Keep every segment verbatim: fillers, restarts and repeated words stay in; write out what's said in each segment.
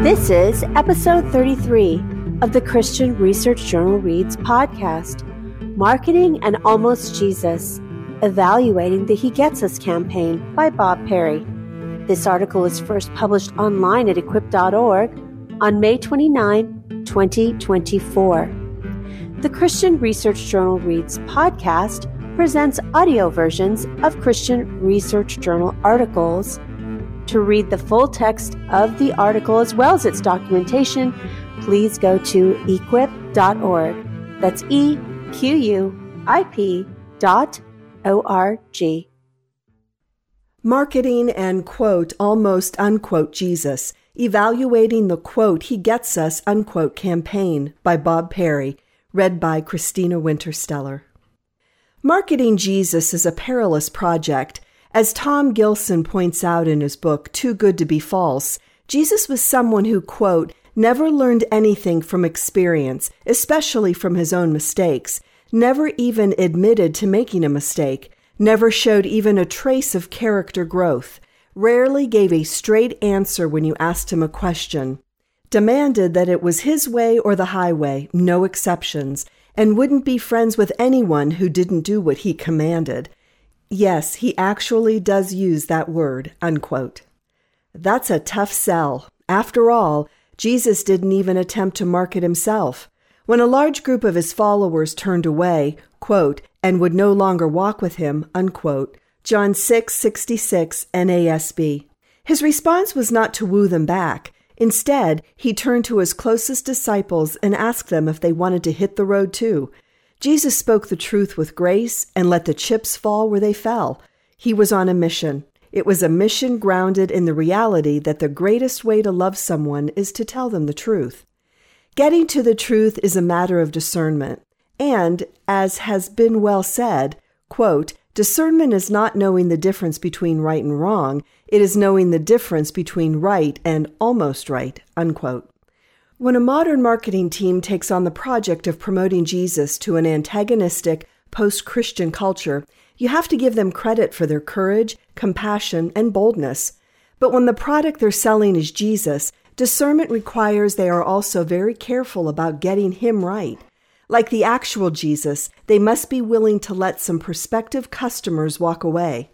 This is episode thirty-three of the Christian Research Journal Reads podcast, Marketing and Almost Jesus, Evaluating the He Gets Us campaign by Bob Perry. This article is first published online at equip dot org on May twenty-ninth, twenty twenty-four. The Christian Research Journal Reads podcast presents audio versions of Christian Research Journal articles. To read the full text of the article as well as its documentation, please go to equip dot org. That's E Q U I P dot O R G. Marketing and quote, almost unquote Jesus, Evaluating the quote He Gets Us unquote campaign by Bob Perry, read by Christina Wintersteller. Marketing Jesus is a perilous project. As Tom Gilson points out in his book, Too Good to Be False, Jesus was someone who, quote, never learned anything from experience, especially from his own mistakes, never even admitted to making a mistake, never showed even a trace of character growth, rarely gave a straight answer when you asked him a question, demanded that it was his way or the highway, no exceptions, and wouldn't be friends with anyone who didn't do what he commanded. Yes, he actually does use that word, unquote. That's a tough sell. After all, Jesus didn't even attempt to market himself. When a large group of his followers turned away, quote, and would no longer walk with him, unquote, John six sixty-six N A S B. His response was not to woo them back. Instead, he turned to his closest disciples and asked them if they wanted to hit the road too. Jesus spoke the truth with grace and let the chips fall where they fell. He was on a mission. It was a mission grounded in the reality that the greatest way to love someone is to tell them the truth. Getting to the truth is a matter of discernment. And, as has been well said, quote, discernment is not knowing the difference between right and wrong. It is knowing the difference between right and almost right, unquote. When a modern marketing team takes on the project of promoting Jesus to an antagonistic, post-Christian culture, you have to give them credit for their courage, compassion, and boldness. But when the product they're selling is Jesus, discernment requires they are also very careful about getting him right. Like the actual Jesus, they must be willing to let some prospective customers walk away.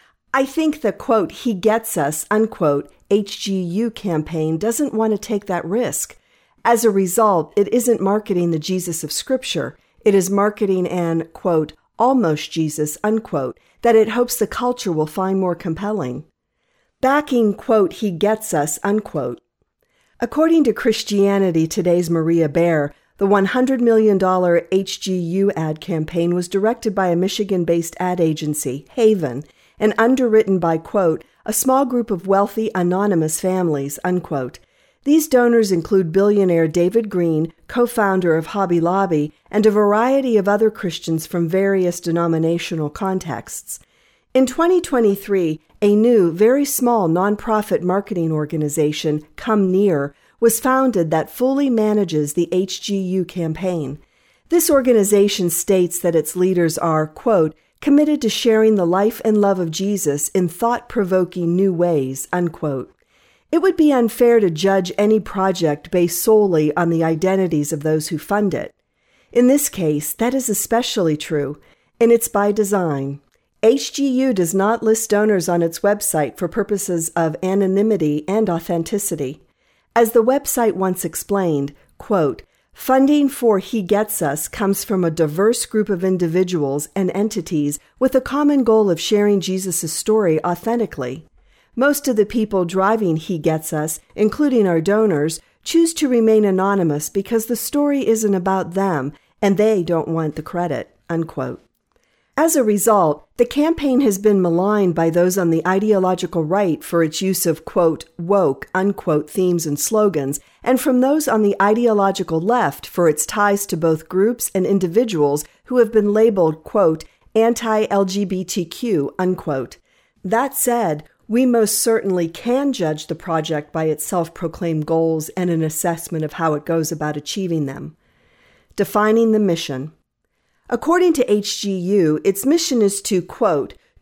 I think the, quote, He Gets Us, unquote, H G U campaign doesn't want to take that risk. As a result, it isn't marketing the Jesus of Scripture. It is marketing an, quote, almost Jesus, unquote, that it hopes the culture will find more compelling. Backing, quote, He Gets Us, unquote. According to Christianity Today's Maria Bear, the one hundred million dollars H G U ad campaign was directed by a Michigan-based ad agency, Haven, and underwritten by, quote, a small group of wealthy, anonymous families, unquote. These donors include billionaire David Green, co-founder of Hobby Lobby, and a variety of other Christians from various denominational contexts. In twenty twenty-three, a new, very small nonprofit marketing organization, Come Near, was founded that fully manages the H G U campaign. This organization states that its leaders are, quote, committed to sharing the life and love of Jesus in thought-provoking new ways, unquote. It would be unfair to judge any project based solely on the identities of those who fund it. In this case, that is especially true, and it's by design. H G U does not list donors on its website for purposes of anonymity and authenticity. As the website once explained, quote, funding for He Gets Us comes from a diverse group of individuals and entities with a common goal of sharing Jesus' story authentically. Most of the people driving He Gets Us, including our donors, choose to remain anonymous because the story isn't about them and they don't want the credit, unquote. As a result, the campaign has been maligned by those on the ideological right for its use of, quote, woke, unquote, themes and slogans, and from those on the ideological left for its ties to both groups and individuals who have been labeled, quote, anti-L G B T Q, unquote. That said, we most certainly can judge the project by its self-proclaimed goals and an assessment of how it goes about achieving them. Defining the mission. According to H G U, its mission is to, quote,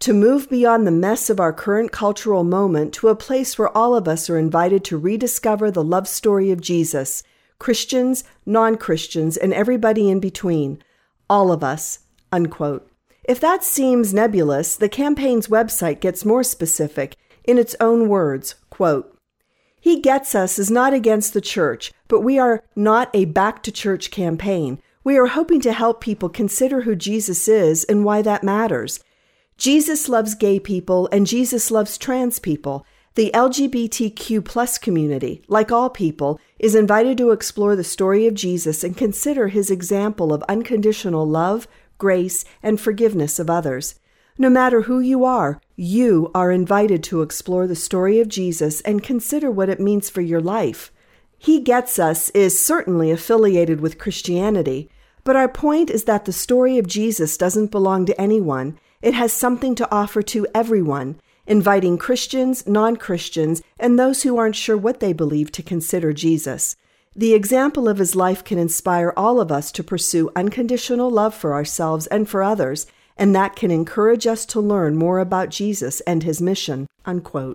to move beyond the mess of our current cultural moment to a place where all of us are invited to rediscover the love story of Jesus, Christians, non-Christians, and everybody in between. All of us, unquote. If that seems nebulous, the campaign's website gets more specific in its own words, quote, "He Gets Us is not against the church, but we are not a back-to-church campaign. We are hoping to help people consider who Jesus is and why that matters. Jesus loves gay people and Jesus loves trans people. The L G B T Q plus community, like all people, is invited to explore the story of Jesus and consider his example of unconditional love, grace, and forgiveness of others. No matter who you are, you are invited to explore the story of Jesus and consider what it means for your life. He Gets Us is certainly affiliated with Christianity, but our point is that the story of Jesus doesn't belong to anyone. It has something to offer to everyone, inviting Christians, non-Christians, and those who aren't sure what they believe to consider Jesus. The example of his life can inspire all of us to pursue unconditional love for ourselves and for others, and that can encourage us to learn more about Jesus and his mission," unquote.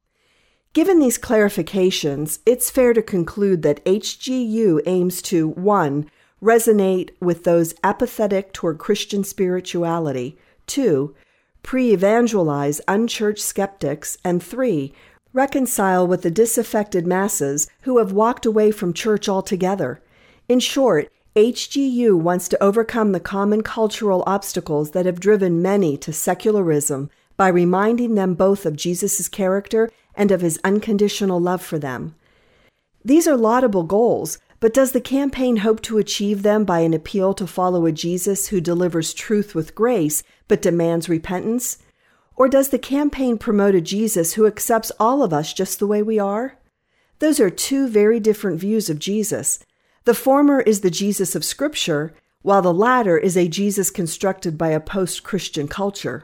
Given these clarifications, it's fair to conclude that H G U aims to, one, resonate with those apathetic toward Christian spirituality, two, pre-evangelize unchurched skeptics, and three, reconcile with the disaffected masses who have walked away from church altogether. In short, H G U wants to overcome the common cultural obstacles that have driven many to secularism by reminding them both of Jesus' character and of his unconditional love for them. These are laudable goals, but does the campaign hope to achieve them by an appeal to follow a Jesus who delivers truth with grace but demands repentance? Or does the campaign promote a Jesus who accepts all of us just the way we are? Those are two very different views of Jesus. The former is the Jesus of Scripture, while the latter is a Jesus constructed by a post-Christian culture.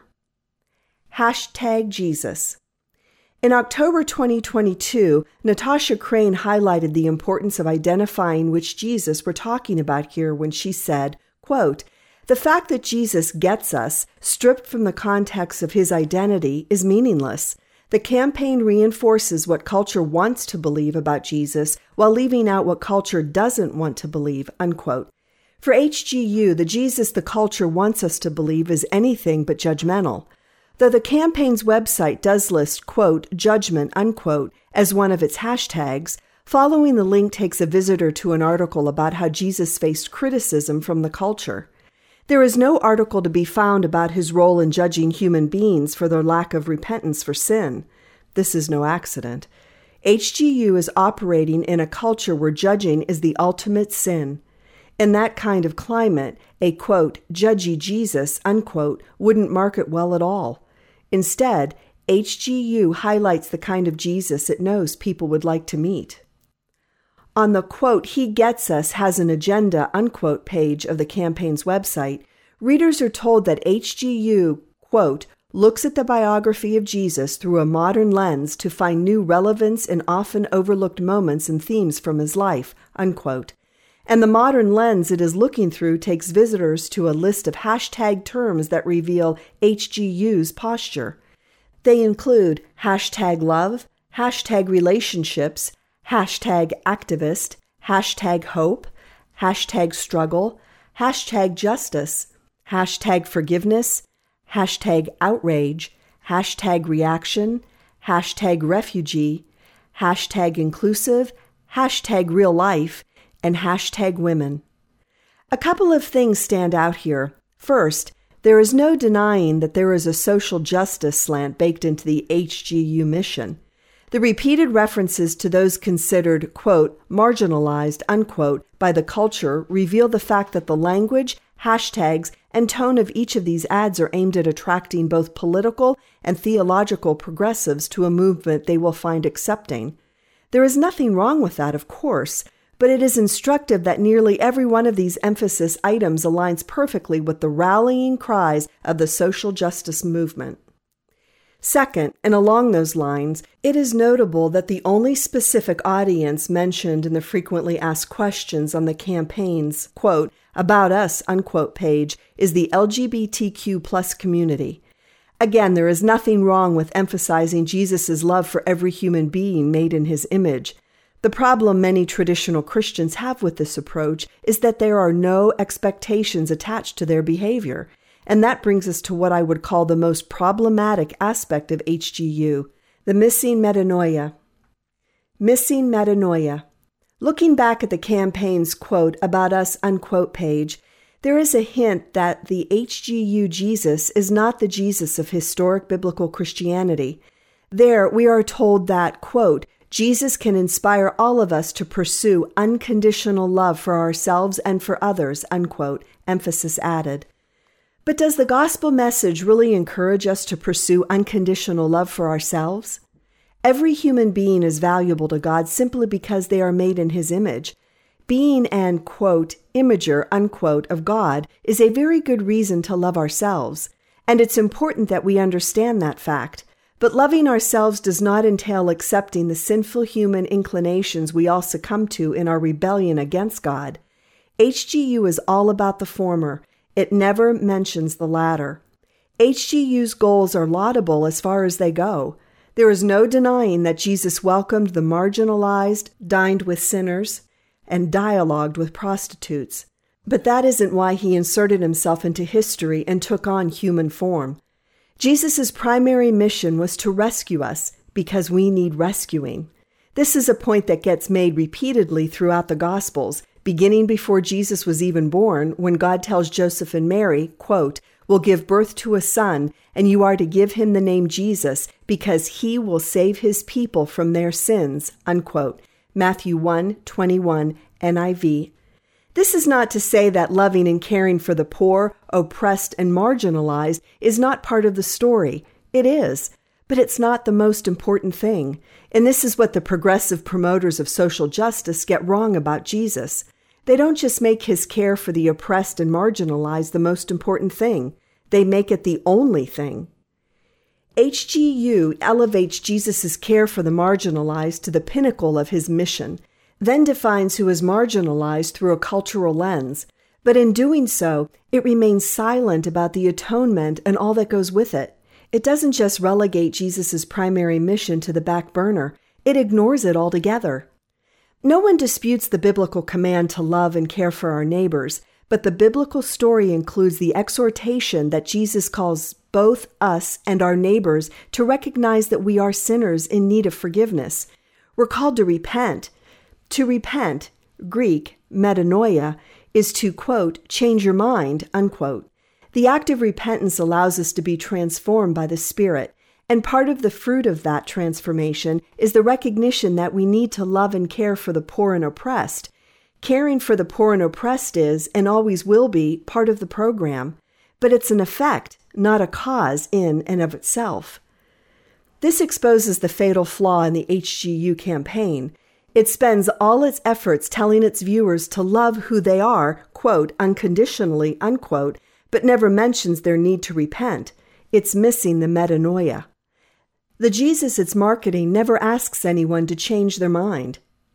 Hashtag Jesus. In October twenty twenty-two, Natasha Crane highlighted the importance of identifying which Jesus we're talking about here when she said, quote, "The fact that Jesus gets us, stripped from the context of his identity, is meaningless. The campaign reinforces what culture wants to believe about Jesus while leaving out what culture doesn't want to believe," unquote. For H G U, the Jesus the culture wants us to believe is anything but judgmental. Though the campaign's website does list, quote, judgment, unquote, as one of its hashtags, following the link takes a visitor to an article about how Jesus faced criticism from the culture. There is no article to be found about his role in judging human beings for their lack of repentance for sin. This is no accident. H G U is operating in a culture where judging is the ultimate sin. In that kind of climate, a, quote, judgy Jesus, unquote, wouldn't market well at all. Instead, H G U highlights the kind of Jesus it knows people would like to meet. On the, quote, He Gets Us Has an Agenda, unquote, page of the campaign's website, readers are told that H G U, quote, looks at the biography of Jesus through a modern lens to find new relevance in often overlooked moments and themes from his life, unquote. And the modern lens it is looking through takes visitors to a list of hashtag terms that reveal H G U's posture. They include hashtag love, hashtag relationships, hashtag activist, hashtag hope, hashtag struggle, hashtag justice, hashtag forgiveness, hashtag outrage, hashtag reaction, hashtag refugee, hashtag inclusive, hashtag real life, and hashtag women. A couple of things stand out here. First, there is no denying that there is a social justice slant baked into the H G U mission. The repeated references to those considered, quote, marginalized, unquote, by the culture reveal the fact that the language, hashtags, and tone of each of these ads are aimed at attracting both political and theological progressives to a movement they will find accepting. There is nothing wrong with that, of course, but it is instructive that nearly every one of these emphasis items aligns perfectly with the rallying cries of the social justice movement. Second, and along those lines, it is notable that the only specific audience mentioned in the frequently asked questions on the campaign's, quote, about us, unquote, page is the L G B T Q plus community. Again, there is nothing wrong with emphasizing Jesus' love for every human being made in his image. The problem many traditional Christians have with this approach is that there are no expectations attached to their behavior. And that brings us to what I would call the most problematic aspect of H G U, the missing metanoia. Missing metanoia. Looking back at the campaign's quote, about us, unquote page, there is a hint that the H G U Jesus is not the Jesus of historic biblical Christianity. There, we are told that, quote, Jesus can inspire all of us to pursue unconditional love for ourselves and for others, unquote, emphasis added. But does the gospel message really encourage us to pursue unconditional love for ourselves? Every human being is valuable to God simply because they are made in his image. Being an, quote, imager, unquote, of God is a very good reason to love ourselves, and it's important that we understand that fact. But loving ourselves does not entail accepting the sinful human inclinations we all succumb to in our rebellion against God. H G U is all about the former. It never mentions the latter. H G U's goals are laudable as far as they go. There is no denying that Jesus welcomed the marginalized, dined with sinners, and dialogued with prostitutes. But that isn't why he inserted himself into history and took on human form. Jesus' primary mission was to rescue us because we need rescuing. This is a point that gets made repeatedly throughout the Gospels, beginning before Jesus was even born, when God tells Joseph and Mary, quote, will give birth to a son, and you are to give him the name Jesus, because he will save his people from their sins, unquote. Matthew one twenty-one, N I V. This is not to say that loving and caring for the poor, oppressed, and marginalized is not part of the story. It is. But it's not the most important thing. And this is what the progressive promoters of social justice get wrong about Jesus. They don't just make his care for the oppressed and marginalized the most important thing. They make it the only thing. H G U elevates Jesus' care for the marginalized to the pinnacle of his mission, then defines who is marginalized through a cultural lens. But in doing so, it remains silent about the atonement and all that goes with it. It doesn't just relegate Jesus' primary mission to the back burner. It ignores it altogether. No one disputes the biblical command to love and care for our neighbors, but the biblical story includes the exhortation that Jesus calls both us and our neighbors to recognize that we are sinners in need of forgiveness. We're called to repent. To repent, Greek, metanoia, is to, quote, change your mind, unquote. The act of repentance allows us to be transformed by the Spirit, and part of the fruit of that transformation is the recognition that we need to love and care for the poor and oppressed. Caring for the poor and oppressed is, and always will be, part of the program, but it's an effect, not a cause in and of itself. This exposes the fatal flaw in the H G U campaign. It spends all its efforts telling its viewers to love who they are, quote, unconditionally, unquote, but never mentions their need to repent. It's missing the metanoia. The Jesus it's marketing never asks anyone to change their mind.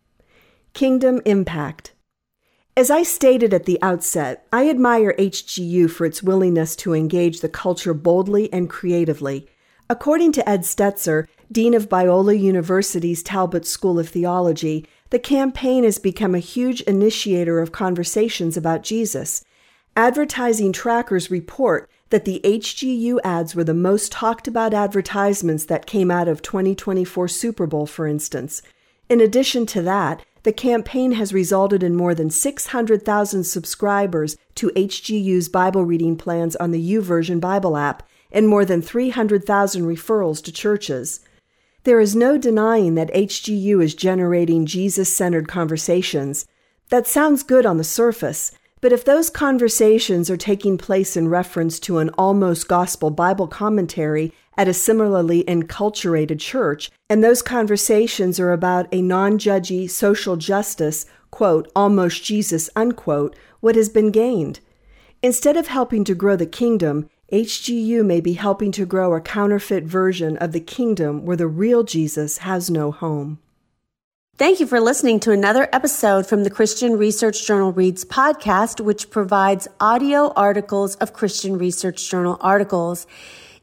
Kingdom impact. As I stated at the outset, I admire H G U for its willingness to engage the culture boldly and creatively. According to Ed Stetzer, Dean of Biola University's Talbot School of Theology, the campaign has become a huge initiator of conversations about Jesus. Advertising trackers report that the H G U ads were the most talked about advertisements that came out of twenty twenty-four Super Bowl, for instance. In addition to that, the campaign has resulted in more than six hundred thousand subscribers to H G U's Bible reading plans on the YouVersion Bible app and more than three hundred thousand referrals to churches. There is no denying that H G U is generating Jesus-centered conversations. That sounds good on the surface, but if those conversations are taking place in reference to an almost gospel Bible commentary at a similarly enculturated church, and those conversations are about a non-judgy social justice, quote, almost Jesus, unquote, what has been gained? Instead of helping to grow the kingdom, H G U may be helping to grow a counterfeit version of the kingdom where the real Jesus has no home. Thank you for listening to another episode from the Christian Research Journal Reads podcast, which provides audio articles of Christian Research Journal articles.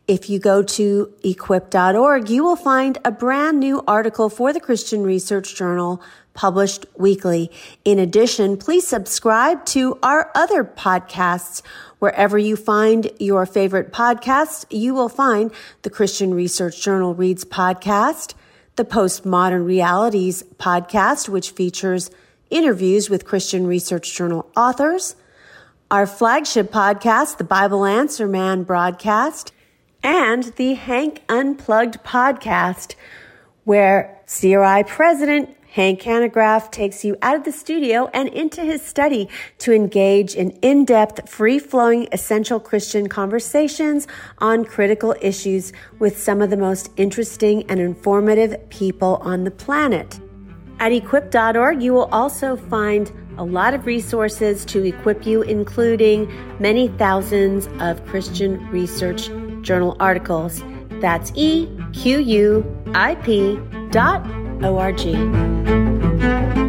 If you go to equip dot org, you will find a brand new article for the Christian Research Journal published weekly. In addition, please subscribe to our other podcasts. Wherever you find your favorite podcasts, you will find the Christian Research Journal Reads podcast, the Postmodern Realities podcast, which features interviews with Christian Research Journal authors, our flagship podcast, the Bible Answer Man broadcast, and the Hank Unplugged podcast, where C R I President Hank Hanegraaff takes you out of the studio and into his study to engage in in-depth, free-flowing, essential Christian conversations on critical issues with some of the most interesting and informative people on the planet. At equip dot org, you will also find a lot of resources to equip you, including many thousands of Christian Research Journal articles. That's E Q U I P dot O R G.